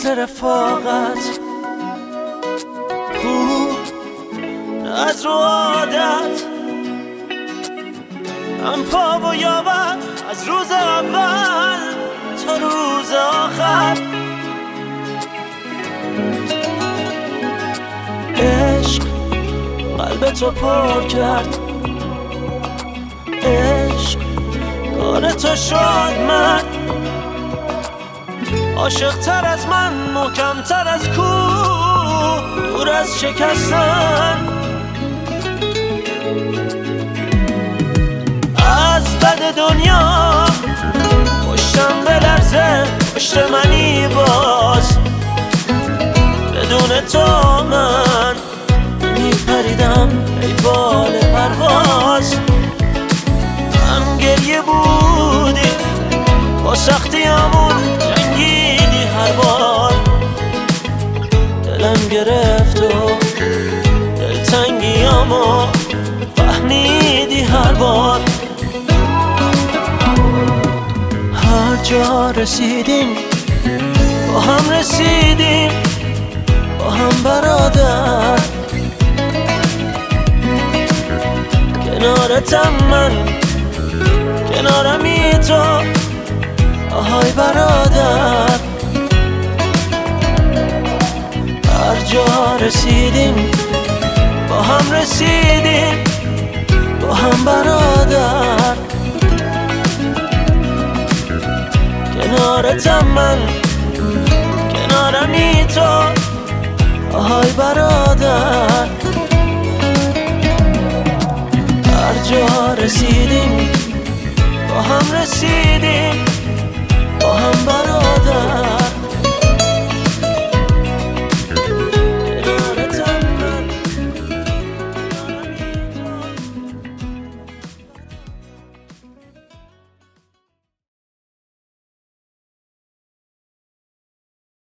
مثل رفاقت خوب از رو عادت هم پا و یاور از روز اول تا روز آخر. عشق قلب تو پر کرد، عشق کار تو شد من عاشق تر از من، محکم تر از کوه، دور از شکستن. از بد دنیا پشتم بلرزه، پشت منی باز بدون تو من میپریدم ای بال پرواز. هم گریه بودی با سختیامون جنگیدی هر بار، دلم گرفت و دلتنگیامو فهمیدی هر بار. هر جا رسیدیم با هم رسیدیم، با هم برادر. کنارتم من، کنارمی تو، آهای برادر. هر جا رسیدیم با هم رسیدیم، با هم برادر. کنارتم من، کنارمی تو، آهای برادر. هر جا رسیدیم با هم رسیدیم، با هم برادر.